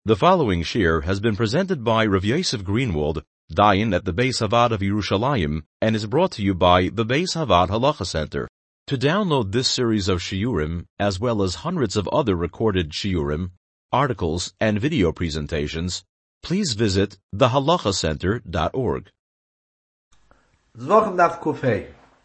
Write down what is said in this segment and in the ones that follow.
The following shir has been presented by Rav Yosef Greenwald, Dayan at the Beis Havad of Yerushalayim, and is brought to you by the Beis Havad Halacha Center. To download this series of shiurim, as well as hundreds of other recorded shiurim, articles, and video presentations, please visit thehalachacenter.org. Zvochem Daf Kuf Hey.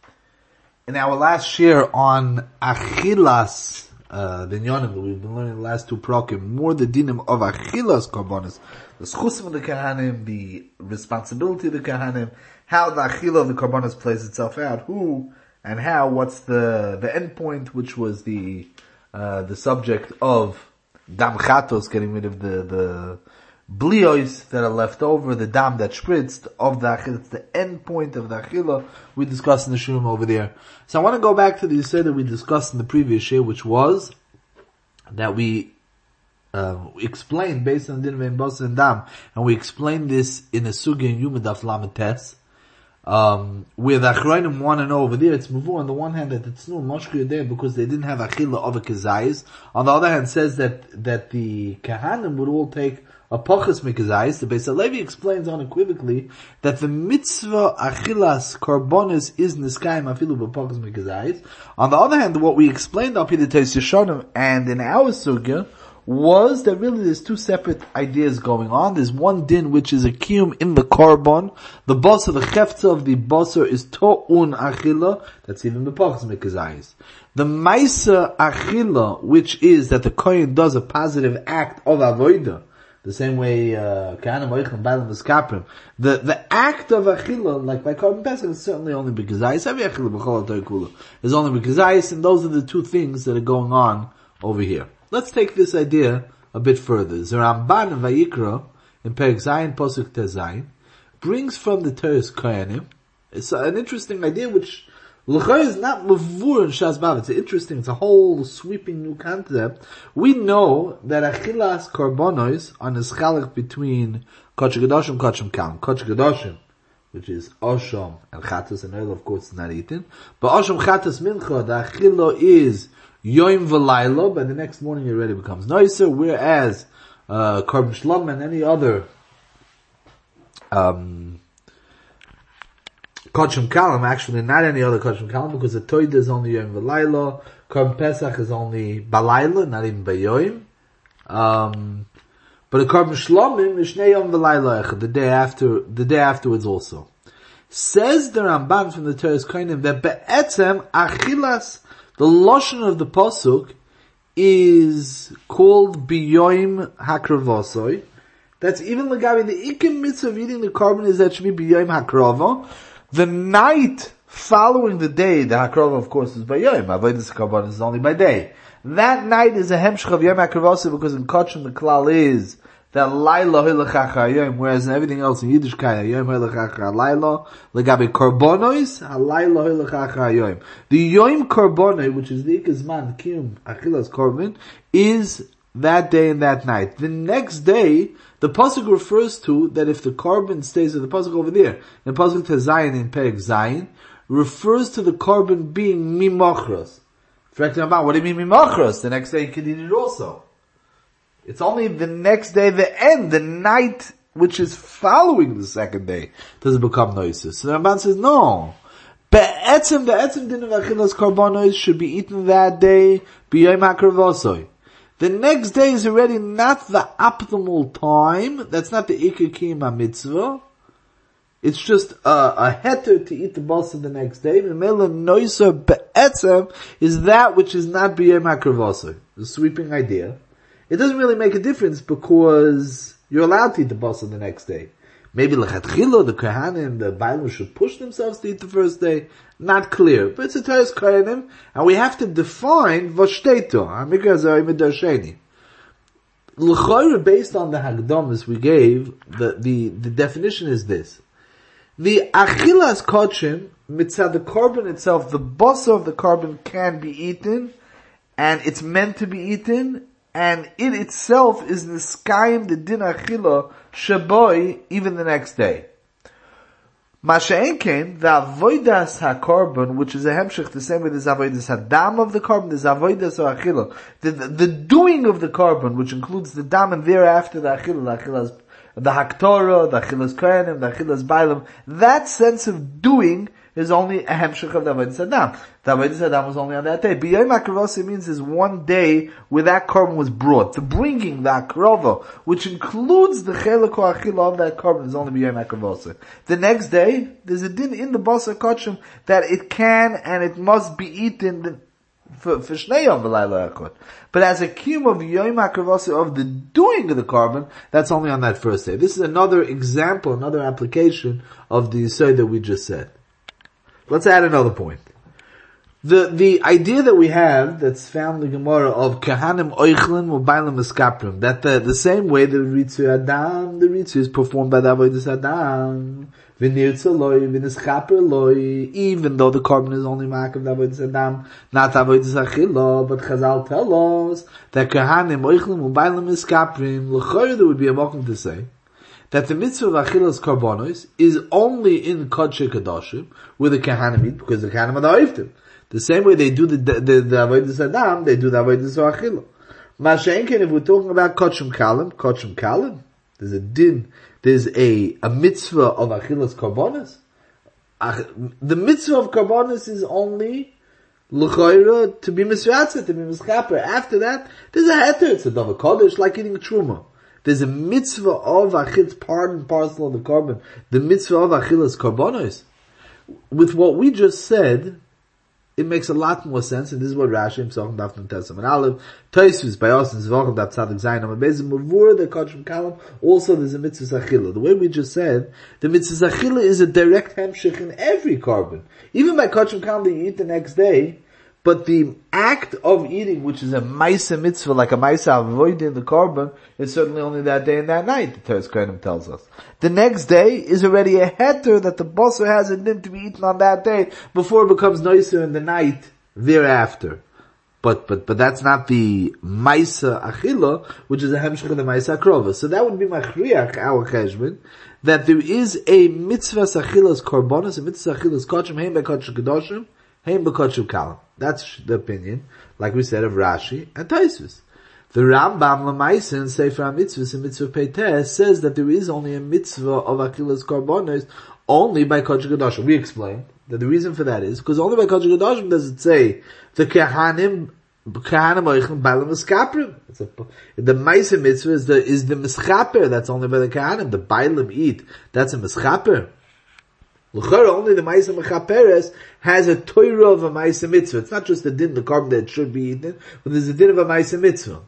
In our last shir on Achilas, the Nyonim that we've been learning the last two prokim, more the dinim of Achilas Korbanos, the schusim of the Kahanim, the responsibility of the Kahanim, how the Achila of the Korbanos plays itself out, who and how, what's the end point, which was the subject of Dam Chatos, getting rid of the bliois that are left over, the dam that spritzed of the achila. It's the end point of the achila we discussed in the shurim over there. So I want to go back to the yisod that we discussed in the previous year, which was that we explained based on din vein basa and dam, and we explained this in a sugya in Yuma Daf Lamed Tes, where the Achronim want to know over there, it's muvu on the one hand that it's no moshku there because they didn't have achila of a kezayis. On the other hand, says that the kahanim would all take a pachas mikazayis. The Beis Halevi explains unequivocally that the mitzvah achilas korbanos is niskayim afilu b'pachas mikazayis. On the other hand, what we explained up here the Tes Yeshonim and in our sugya was that really there's two separate ideas going on. There's one din which is a kiyum in the korban. The basar, the cheftza of the basar is to'un achila. That's even the pachas mikazayis. The maisa achila, which is that the kohen does a positive act of avodah, the same way Kahanim Oichem Bailam V'Skaprim. The act of Achila, like by Korban Pesach, is certainly only because Every Achila B'chol HaTorah Kula is only because and those are the two things that are going on over here. Let's take this idea a bit further. The Ramban in Vayikra, in Perek Zayin Posuk Tezayin, brings from the Teres Kohanim. It's an interesting idea which L'chai is not mavur in Shas Bav. It's interesting. It's a whole sweeping new concept. We know that achilas korbanos are neschalek between Kodesh Kedoshim, Kodesh Kalim. Kodesh Kedoshim, which is Osham and Chatas, and oil of course is not eaten. But Osham Chatas Mincha, the achilo is Yom V'Laylo. By the next morning it already becomes noiser. Whereas Korban Shlom and any other Kodshim Kalam, actually not any other Kodshim Kalam, because the Toida is only Yom V'Laylo, Korban Pesach is only Balayla, not even Bayoim. But the Korban Shlomim is Shnei Yom V'Laylo Echad, the day afterwards also. Says the Ramban from the Teres Kohanim that Be'etzem Achilas, the Lashon of the Pasuk, is called Biyoim Hakravosoi. That's even Lagavi, the Ikim mitzvah of eating the korban is that should be Biyoim Hakrava. The night following the day, the Hakrava of course is by Yom. Avodas Korban is only by day. That night is a hemshch of Yom Hakravasa because in Kodshim the klal is that Laila Hilachacha Yom, whereas in everything else in Yiddishkeit Yom Hilachacha Laila, Legabe Korbonos Laila Hilachacha Yom. The Yom Korbonoi, which is the Ikazman Kiyum Achilas Korban, is that day and that night. The next day, the pasuk refers to that if the korban stays with the pasuk over there, the pasuk Tezayin in Perek Zayin refers to the korban being mimachros. What do you mean mimachros? The next day you can eat it also. It's only the next day, the end, the night which is following the second day, does it become noises. So the Ramban says no. The etzem din of achilas korbanos should be eaten that day, b'yom hakravosoi. The next day is already not the optimal time. That's not the Iker Kiyum mitzvah. It's just a heter to eat the basa the next day. The mela noiser be'etzem is that which is not b'yom hakravosoi. The sweeping idea. It doesn't really make a difference because you're allowed to eat the basa the next day. Maybe lechatchila, the Kohanim, the Bailam should push themselves to eat the first day. Not clear. But it's a Teres Kohanim, and we have to define Voshteto. L'chayra, based on the Hagdomas we gave, the definition is this. The Achilas Kodshim, mitzad the korban itself, the basa of the korban can be eaten, and it's meant to be eaten, and it itself is niskayim the din achila shaboy even the next day. Masha'enkein, the avoidas ha-korban, which is a hemshech, the same way there's avoidas ha-dam of the korban, there's avoidas ha-achila. The doing of the korban, which includes the dam and thereafter the achilas, the haktorah, the achilas kohanim, the achilas bailam, that sense of doing is only a hemshech of the avodas hadam. The avodas hadam was only on that day. B'yom ha'krovos means is one day where that korban was brought. The bringing, the akrova, which includes the chelik or achila of that korban, is only b'yom ha'krovos. The next day, there's a din in the basar kachim that it can and it must be eaten for Shnei Yom v'layla echad. But as a kiyum of Yom HaKavasa of the doing of the korban, that's only on that first day. This is another example, another application of the yisod that we just said. Let's add another point. The idea that we have, that's found in the Gemara, of Kahanim Oichlin Mobilim Eskaprim, that the same way the Ritzu Adam, the Ritzu is performed by the Avodas Adam, V'nirtza Loi, V'nischaper Loi, even though the korban is only Ma'ak of the Avodas Adam, not Avodas Achila, but Chazal tell us that Kahanim Oichlin Mobilim Eskaprim, L'choyer there would be a mokum to say, that the mitzvah of Achilas Karbonos is only in Kodesh Kadoshim, where the Kahanim eat, because the Kahanim are the Oiftim. The same way they do the Avodas Adam, they do the Avodas Achila. Masha'enken, if we're talking about Kodshim Kalim, there's a din, there's a mitzvah of Achilas Karbonos. The mitzvah of Karbonos is only L'choira to be Misratzah, to be Mischaper. After that, there's a heter, it's a Dava Kodesh, like eating Truma. There's a mitzvah of achit, part and parcel of the korban. The mitzvah of achilas korbanos. With what we just said, it makes a lot more sense, and this is what Rashi himself in Daf Tesam and Aleph, Tosus by us in Zvachim Daf Tzadik Zayin Amabezim Mavur the Kodshim Kalam. Also, there's a mitzvah achila. The way we just said, the mitzvah achila is a direct hemshich in every korban. Even by Kodshim Kalam that you eat the next day. But the act of eating, which is a Maisa mitzvah, like a Maisa avoid in the korban, is certainly only that day and that night, the Teres Kohanim tells us. The next day is already a heter that the basar has a din to be eaten on that day, before it becomes nicer in the night thereafter. But that's not the Maisa achila, which is a hemshech of the Maisa akrova. So that would be machriach, our cheshbon, that there is a mitzvah achilas korbanos, a mitzvah achilas kodshim, heim bekodshim kedoshim, heim bekodshim kalam. That's the opinion, like we said, of Rashi and Tosfos. The Rambam Lamaisa in Sefer HaMitzvahs in Mitzvah Peites says that there is only a mitzvah of Achilas Korbanos only by Kodesh Kedoshim. We explained that the reason for that is because only by Kodesh Kedoshim does it say the Kahanim Oichlin Bailam Miskaprim. The Maisa mitzvah is the Mischaper. That's only by the Kahanim. The Bailam eat. That's a Mischaper. Only the Maisa Mechaperes has a Torah of a Maisa Mitzvah. It's not just the din, the korban that should be eaten, but there's a din of a Maisa Mitzvah.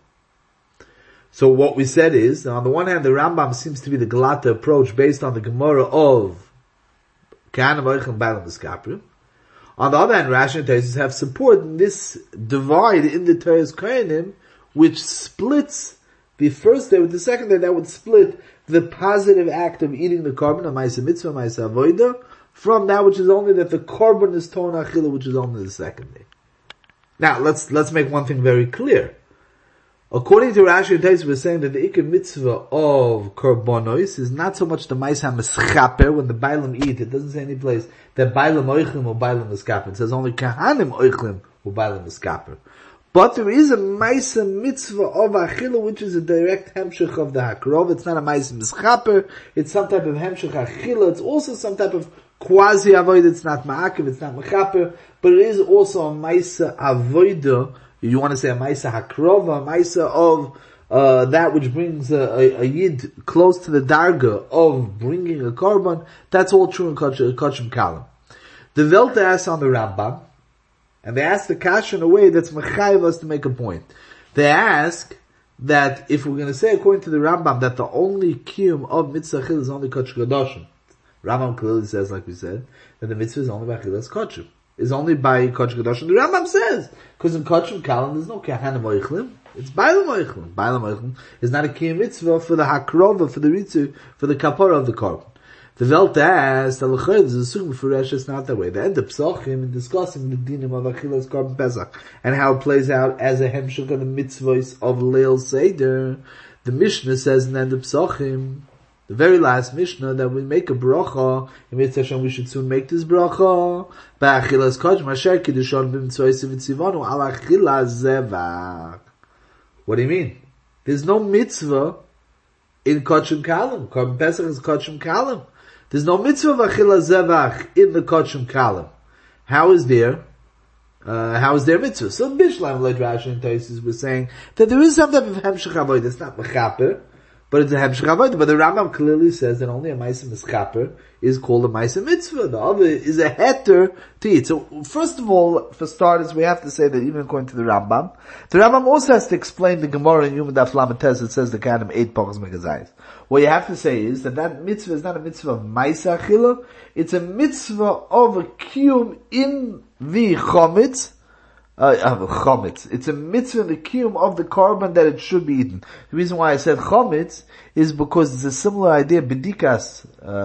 So what we said is, on the one hand, the Rambam seems to be the Galata approach based on the Gemara of Kahanim Oichlin Bailam Miskaprim. On the other hand, Rashi and Tosfos have support in this divide in the Teres Kohanim, which splits the first day with the second day. That would split the positive act of eating the korban, a Maisa Mitzvah, Maisa Avoida, from that which is only that the korban is torn achila, which is only the second day. Now, let's make one thing very clear. According to Rashi and Tosfos, we're saying that the ikar mitzvah of korbanos is not so much the Maisa Mischaper, when the Bailam eat. It doesn't say any place that Bailam Oichlim or Bailam Miskaper. It says only Kahanim Oichlim or Bailam Miskaper. But there is a Maisa mitzvah of Achila, which is a direct hemshech of the Hakrov. It's not a Maisa Mischaper. It's some type of hemshech Achila. It's also some type of quasi avoid. It's not Ma'akiv, it's not Mechaper, but it is also a Maisa avoida. You want to say a Maisa Hakrova, a Maisa of that which brings a Yid close to the Darga of bringing a korban. That's all true in Kodshim Kalim. The Velta asks on the Rambam, and they ask the Kasha in a way that's mechayiv us to make a point. They ask that if we're going to say according to the Rambam that the only kiyum of mitzvah achil is only Kodesh Kedoshim, Rambam clearly says, like we said, that the mitzvah is only by achilas Kodshim. Is only by Kodesh Kedoshim. The Rambam says, because in Kodshim Kalim there's no Kahanim Oichlim, it's Bailam Oichlim. Bailam Oichlim is not a kiyum mitzvah for the Hakrova, for the Ritzu, for the Kapara of the korban. The Welt asks, the L'chayr is assuming for Resh, it's not that way. They end up Psachim in discussing the dinim of Achilas Korban Pesach and how it plays out as a hemshech of the mitzvahs of Leil Seder. The Mishnah says in the end of Psachim The very last Mishnah that we make a bracha, in Mitzvah Hashem we should soon make this bracha. Ba'achilas kodesh masher kiddushan b'mitzvah v'tzivanu al achilas zevach. What do you mean? There's no mitzvah in Kodshim Kalim. Korban Pesach is Kodshim Kalim. There's no mitzvah of achilas zevach in the Kodshim Kalim. How is there mitzvah? So Bishlam like Rashi and Taisus was saying that there is some type of hemshech avodah. It's not mechaper, but it's a hemshech avodah. But the Rambam clearly says that only a ma'aseh mischaper is called a ma'aseh mitzvah. The other is a heter to eat. So first of all, for starters, we have to say that even according to the Rambam also has to explain the Gemara in Yom Daf Lamed Tes. It says the Kahanim ate pachas megazayis. What you have to say is that mitzvah is not a mitzvah of ma'aseh achila. It's a mitzvah of a kiyum in the chometz. It's a mitzvah in the kiyum of the korban that it should be eaten. The reason why I said chometz is because it's a similar idea, bedikas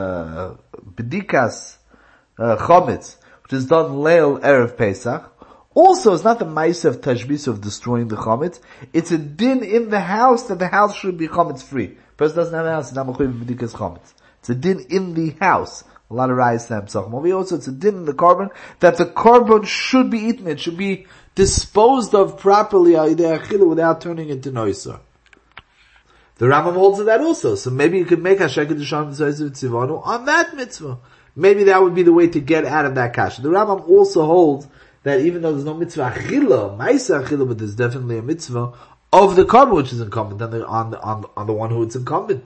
chometz, which is done leil erev Pesach. Also, it's not the ma'aseh of tashbis of destroying the chometz. It's a din in the house that the house should be chometz free. Person doesn't have a house, it's not mechuyev bedikas chometz. It's a din in the house. A lot of rayas to himself. Also, it's a din in the korban that the korban should be eaten. It should be disposed of properly without turning into noisa. The Rambam holds to that also. So maybe you could make Hashem Kedushan Tzivanu on that mitzvah. Maybe that would be the way to get out of that kasha. The Rambam also holds that even though there's no mitzvah achila, ma'aseh achila, but there's definitely a mitzvah of the korban which is incumbent on the one who it's incumbent.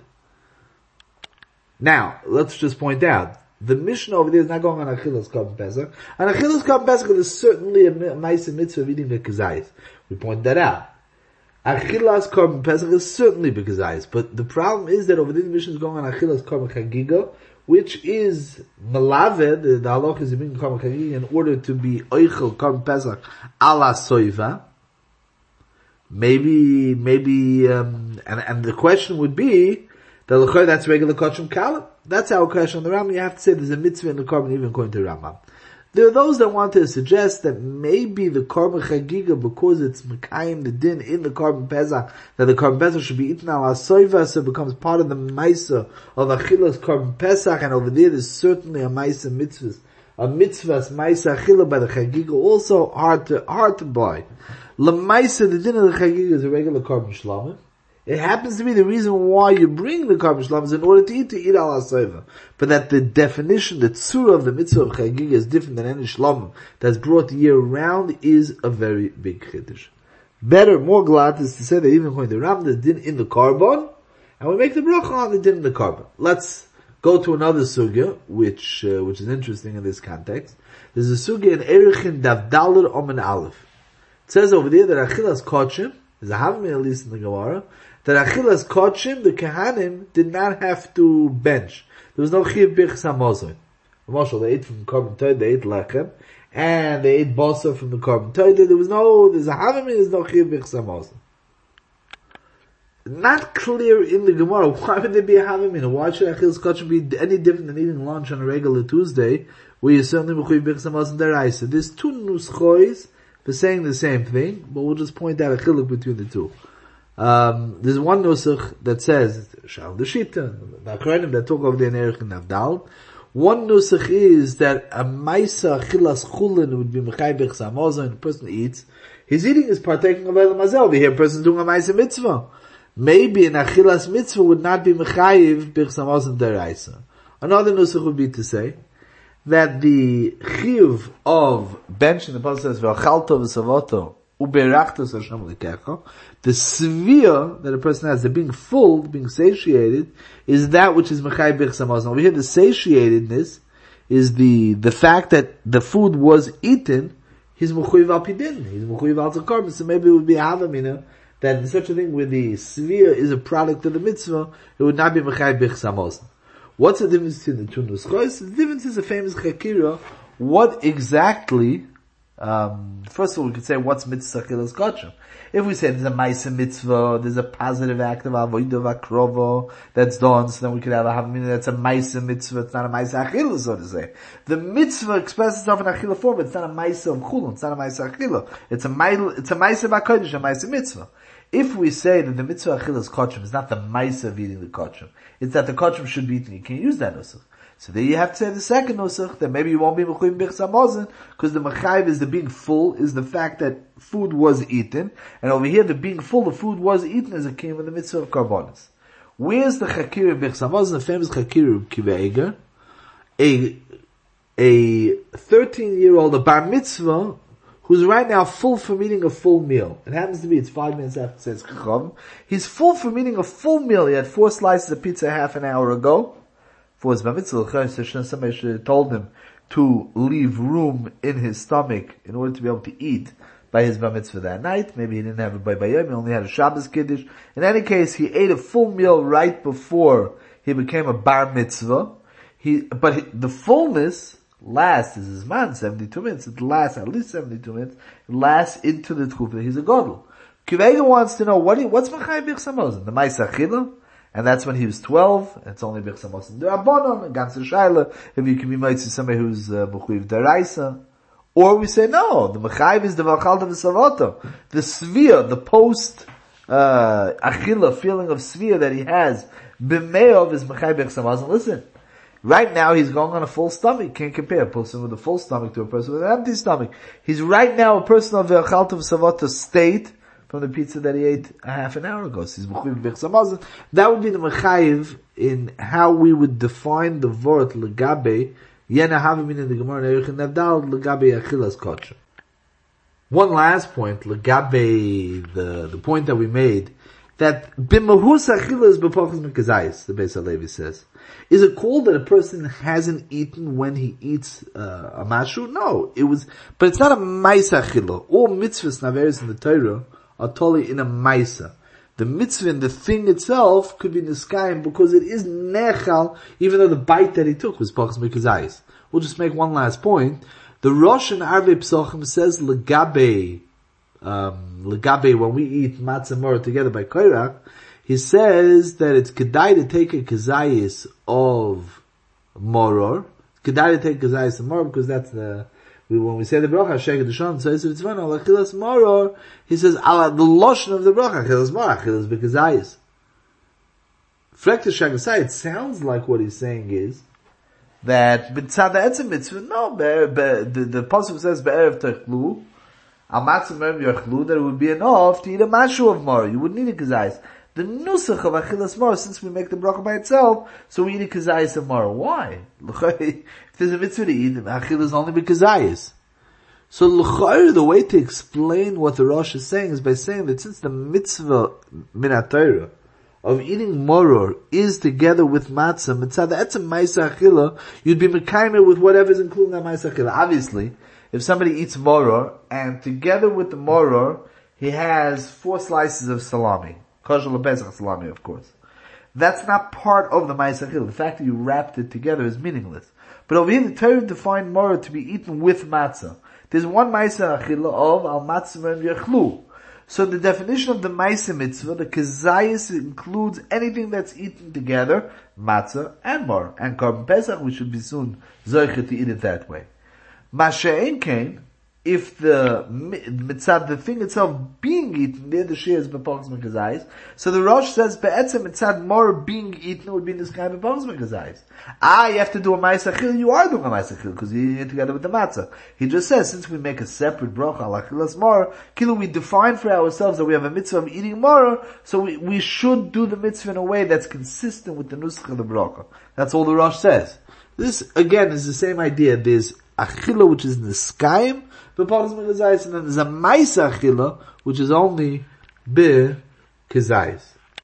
Now, let's just point out, the Mishnah over there is not going on Achilas Korban Pesach. And Achilas Korban Pesach is certainly a ma'aseh mitzvah of eating the kazayis. We point that out. Achilas Korban Pesach is certainly bekazayis. But the problem is that over there the Mishnah is going on Achilas Korban Chagiga, which is Malaved, the halach is being Korban Chagiga in order to be Oichel Korban Pesach ala Soiva. Maybe, and the question would be, that's regular Kodshim Kalim. That's our question on the Rambam. You have to say there's a mitzvah in the korban even according to the Rambam. There are those that want to suggest that maybe the korban chagiga, because it's mekayim the din in the korban pesach, that the korban pesach should be eaten al asoiva, so it becomes part of the ma'aseh of achilas korban pesach, and over there's certainly a ma'aseh mitzvahs, a mitzvahs ma'aseh achila by the chagiga, also hard to buy. L'ma'aseh, the din of the chagiga is a regular korban shlamim. It happens to be the reason why you bring the korban shlam is in order to eat al asayva. But that the definition, the tzura of the mitzvah of chagiga is different than any shlam that's brought year round is a very big chiddush. Better, more glad is to say that even according to Ram, the din in the korban, and we make the bracha on the din in the korban. Let's go to another sugya, which is interesting in this context. There's a sugya in Erechin Davdaler Omen Aleph. It says over there that Achilas Kodshim, there's a havamina at least in the Gemara, that Achilas Kodshim, the Kehanim, did not have to bench. There was no Chiv Birchas HaMazon. Marshal, they ate from the Korban Todah, they ate Lechem, and they ate Basar from the Korban Todah. There's a havamina, there's no Chiv Birchas HaMazon. Not clear in the Gemara, why would there be a havamina? Why should Achilas Kodshim be any different than eating lunch on a regular Tuesday, where you certainly Chiv Birchas HaMazon deraisa? There's two nuschois for saying the same thing, but we'll just point out a chiluk between the two. There's one nusach that says, Shal the Shita, the Akhranim that talk over there in Erech and Avdal. One nusach is that a maisa achilas chulin would be mechai birchas hamazon, and the person eats, his eating is partaking of elam hazel. Over here, a person doing a maisa mitzvah. Maybe an achilas mitzvah would not be mechayiv birchas hamazon deraisa. Another nusach would be to say that the chiyuv of bench in the Pasuk says v'achalto v'savoto uberachtos Hashem l'kecha. The svia that a person has, the being full, being satiated, is that which is mechai birchas hamazon. Over here, the satiatedness is the fact that the food was eaten. He's mechuyev al pidin. He's mechuyev al tzakar. So maybe it would be a havamina that in such a thing where the svia is a product of the mitzvah, it would not be mechai birchas hamazon. What's the difference between the two nuschos? The difference is a famous chakira. What exactly, first of all, we could say what's mitzvah achilas kodshim. If we say there's a ma'aseh mitzvah, there's a positive act of avodah v'akrovo that's done, so then we could have a havamina that's a ma'aseh mitzvah, it's not a ma'aseh achilah, so to say. The mitzvah expresses itself in achilah form, but it's not a ma'aseh of chulun, it's not a ma'aseh achilah. It's a ma'aseh v'akodesh, a ma'aseh mitzvah. If we say that the mitzvah achilas kachim is not the maisa of eating the kachim, it's that the kachim should be eaten, you can't use that nusach. So there you have to say the second nusach, that maybe you won't be mechuyim b'chs hamazon, because the mechayiv is the being full, is the fact that food was eaten, and over here the being full, the food was eaten, is a kiyum of the mitzvah of karbonis. Where's the chakir b'chs hamazon, the famous chakir Kiva Eger, a 13-year-old, a bar mitzvah, who's right now full from eating a full meal. It happens to be, it's 5 minutes after it says chacham. He's full from eating a full meal. He had 4 slices of pizza half an hour ago. For his bar mitzvah, somebody should have told him to leave room in his stomach in order to be able to eat by his bar mitzvah that night. Maybe he didn't have a baybayim, he only had a Shabbos kiddush. In any case, he ate a full meal right before he became a bar mitzvah. The fullness lasts, is his man, 72 minutes. It lasts at least 72 minutes. It lasts into the tkufa. He's a godel. Kivega wants to know, what's Machai B'chs hamazon? The Maisa Achila? And that's when he was 12. It's only B'chs hamazon. The Rabbanon, Ganser Shaila, if you can be mitzvah somebody who's B'chuiv Daraisa. Or we say, no, the Machai is the V'chalta V'savoto. The Svia, the post, Achila, feeling of Svia that he has, B'meov is Machai B'chs hamazon. Listen. Right now he's going on a full stomach. Can't compare a person with a full stomach to a person with an empty stomach. He's right now a person of the Chaltav Savata state from the pizza that he ate a half an hour ago. So he's Mechuyev B'chs hamazon. That would be the Mechayiv in how we would define the word Legabe Yena Havamin in the Gemara Neruch and Navdal Legabe Achilas Kotcher. One last point, Legabe, the point that we made, that B'mahus Achilas B'pochas Mekazayis, the Beis HaLevi says. Is it called that a person hasn't eaten when he eats a mashu? No, but it's not a maisa achila. All mitzvahs naveris in the Torah are totally in a maisa. The mitzvah and the thing itself could be niskayim because it is nechal, even though the bite that he took was pachas mikazayis. We'll just make one last point. The Rosh and Arvei Psachim says legabe when we eat matzah mora together by koirach. He says that it's kedai to take a kazayis of moror. Kedai to take kazayis of moror because that's when we say the bracha, Sheket Dishon, says it's fun, al achilas moror, he says, al the lotion of the bracha, achilas moror, achilas bekazayis. Frekta Shagasai, it sounds like what he's saying is, that b'tzad ha'etzem mitzvah, no, the pasuk says, be'erev techlu, al matzah merim yachlu, that it would be enough to eat a mashu of moror. You wouldn't need a kazayis. The nusach of achilas mora, since we make the bracha by itself, so we eat a kazayis of mora. Why? If there's a mitzvah to eat, achilas is only kazayis. So the way to explain what the Rosh is saying is by saying that since the mitzvah min Torah of eating moror is together with matzah, mitzvah that's a ma'isa achila, you'd be mekaymer with whatever's including that ma'isa achila. Obviously, if somebody eats moror and together with the moror he has 4 slices of salami. Kosher lebezach salami, of course. That's not part of the ma'aseh achila. The fact that you wrapped it together is meaningless. But over here, the Torah defined moror to be eaten with matzah. There's one ma'aseh achila of al matzah and yachlu. So the definition of the ma'aseh mitzvah, the kazayis, includes anything that's eaten together, matzah and moror. And korban pesach, we should be soon zoichet to eat it that way. Masha'en kain, if the mitzad, the thing itself being eaten, there the share is b'pochas mekazayis. So the Rosh says, be'etzem mitzad more being eaten would be in this kind of b'pochas mekazayis. You have to do a ma'aseh achil, you are doing a ma'aseh achil, because you eat it together with the matzah. He just says, since we make a separate bracha, al achilas more, we define for ourselves that we have a mitzvah of eating more, so we should do the mitzvah in a way that's consistent with the nusach of the bracha. That's all the Rosh says. This, again, is the same idea. There's achila, which is in the skayim, and then there's a maisa achila, which is only be kazayis.